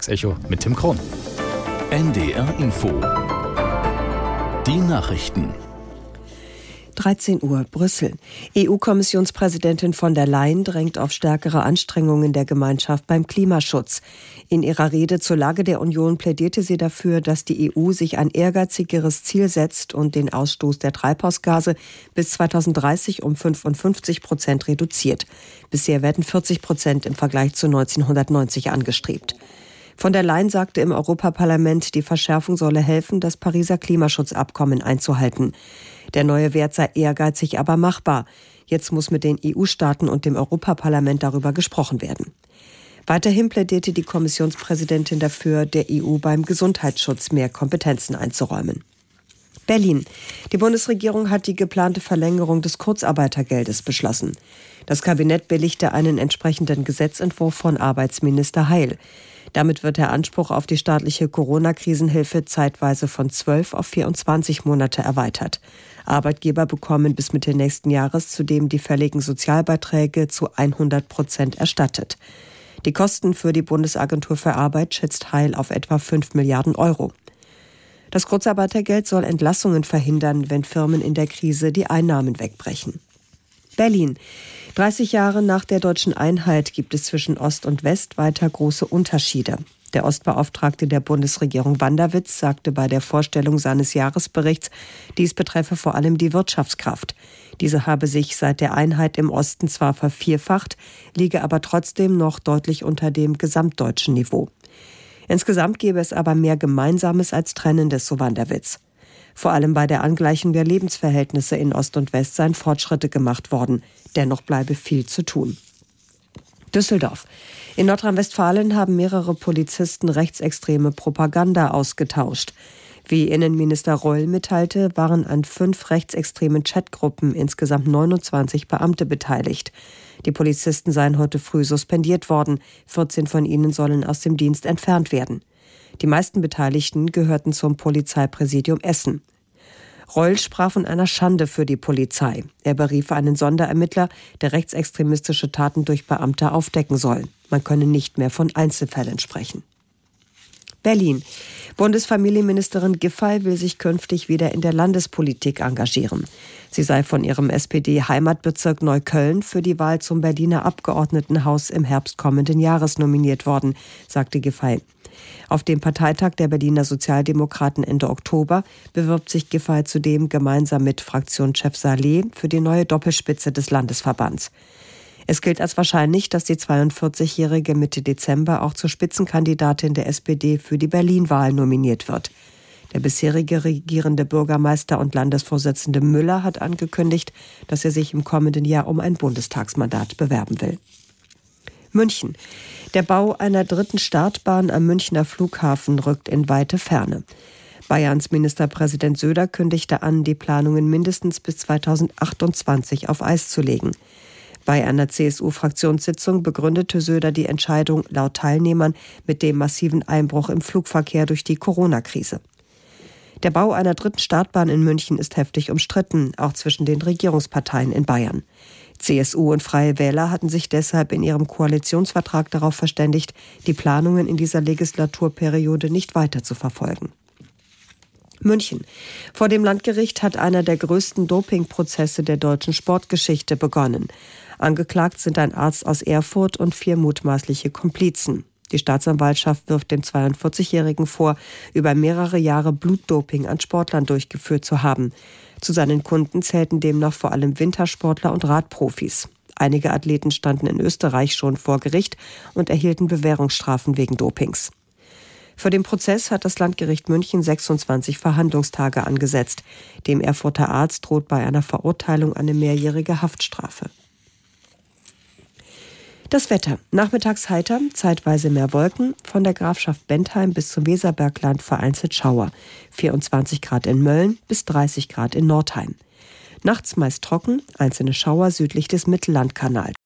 Mittagsecho mit Tim Krohn. NDR Info. Die Nachrichten. 13 Uhr, Brüssel. EU-Kommissionspräsidentin von der Leyen drängt auf stärkere Anstrengungen der Gemeinschaft beim Klimaschutz. In ihrer Rede zur Lage der Union plädierte sie dafür, dass die EU sich ein ehrgeizigeres Ziel setzt und den Ausstoß der Treibhausgase bis 2030 um 55% reduziert. Bisher werden 40% im Vergleich zu 1990 angestrebt. Von der Leyen sagte im Europaparlament, die Verschärfung solle helfen, das Pariser Klimaschutzabkommen einzuhalten. Der neue Wert sei ehrgeizig, aber machbar. Jetzt muss mit den EU-Staaten und dem Europaparlament darüber gesprochen werden. Weiterhin plädierte die Kommissionspräsidentin dafür, der EU beim Gesundheitsschutz mehr Kompetenzen einzuräumen. Berlin. Die Bundesregierung hat die geplante Verlängerung des Kurzarbeitergeldes beschlossen. Das Kabinett billigte einen entsprechenden Gesetzentwurf von Arbeitsminister Heil. Damit wird der Anspruch auf die staatliche Corona-Krisenhilfe zeitweise von 12 auf 24 Monate erweitert. Arbeitgeber bekommen bis Mitte nächsten Jahres zudem die fälligen Sozialbeiträge zu 100% erstattet. Die Kosten für die Bundesagentur für Arbeit schätzt Heil auf etwa 5 Milliarden Euro. Das Kurzarbeitergeld soll Entlassungen verhindern, wenn Firmen in der Krise die Einnahmen wegbrechen. Berlin. 30 Jahre nach der deutschen Einheit gibt es zwischen Ost und West weiter große Unterschiede. Der Ostbeauftragte der Bundesregierung Wanderwitz sagte bei der Vorstellung seines Jahresberichts, dies betreffe vor allem die Wirtschaftskraft. Diese habe sich seit der Einheit im Osten zwar vervierfacht, liege aber trotzdem noch deutlich unter dem gesamtdeutschen Niveau. Insgesamt gäbe es aber mehr Gemeinsames als Trennendes, so Wanderwitz. Vor allem bei der Angleichung der Lebensverhältnisse in Ost und West seien Fortschritte gemacht worden. Dennoch bleibe viel zu tun. Düsseldorf. In Nordrhein-Westfalen haben mehrere Polizisten rechtsextreme Propaganda ausgetauscht. Wie Innenminister Reul mitteilte, waren an 5 rechtsextremen Chatgruppen insgesamt 29 Beamte beteiligt. Die Polizisten seien heute früh suspendiert worden. 14 von ihnen sollen aus dem Dienst entfernt werden. Die meisten Beteiligten gehörten zum Polizeipräsidium Essen. Reul sprach von einer Schande für die Polizei. Er berief einen Sonderermittler, der rechtsextremistische Taten durch Beamte aufdecken soll. Man könne nicht mehr von Einzelfällen sprechen. Berlin. Bundesfamilienministerin Giffey will sich künftig wieder in der Landespolitik engagieren. Sie sei von ihrem SPD-Heimatbezirk Neukölln für die Wahl zum Berliner Abgeordnetenhaus im Herbst kommenden Jahres nominiert worden, sagte Giffey. Auf dem Parteitag der Berliner Sozialdemokraten Ende Oktober bewirbt sich Giffey zudem gemeinsam mit Fraktionschef Saleh für die neue Doppelspitze des Landesverbands. Es gilt als wahrscheinlich, dass die 42-Jährige Mitte Dezember auch zur Spitzenkandidatin der SPD für die Berlin-Wahl nominiert wird. Der bisherige regierende Bürgermeister und Landesvorsitzende Müller hat angekündigt, dass er sich im kommenden Jahr um ein Bundestagsmandat bewerben will. München. Der Bau einer 3. Startbahn am Münchner Flughafen rückt in weite Ferne. Bayerns Ministerpräsident Söder kündigte an, die Planungen mindestens bis 2028 auf Eis zu legen. Bei einer CSU-Fraktionssitzung begründete Söder die Entscheidung laut Teilnehmern mit dem massiven Einbruch im Flugverkehr durch die Corona-Krise. Der Bau einer 3. Startbahn in München ist heftig umstritten, auch zwischen den Regierungsparteien in Bayern. CSU und Freie Wähler hatten sich deshalb in ihrem Koalitionsvertrag darauf verständigt, die Planungen in dieser Legislaturperiode nicht weiter zu verfolgen. München. Vor dem Landgericht hat einer der größten Dopingprozesse der deutschen Sportgeschichte begonnen. Angeklagt sind ein Arzt aus Erfurt und 4 mutmaßliche Komplizen. Die Staatsanwaltschaft wirft dem 42-Jährigen vor, über mehrere Jahre Blutdoping an Sportlern durchgeführt zu haben. Zu seinen Kunden zählten demnach vor allem Wintersportler und Radprofis. Einige Athleten standen in Österreich schon vor Gericht und erhielten Bewährungsstrafen wegen Dopings. Für den Prozess hat das Landgericht München 26 Verhandlungstage angesetzt. Dem Erfurter Arzt droht bei einer Verurteilung eine mehrjährige Haftstrafe. Das Wetter. Nachmittags heiter, zeitweise mehr Wolken. Von der Grafschaft Bentheim bis zum Weserbergland vereinzelt Schauer. 24 Grad in Mölln bis 30 Grad in Nordheim. Nachts meist trocken, einzelne Schauer südlich des Mittellandkanals.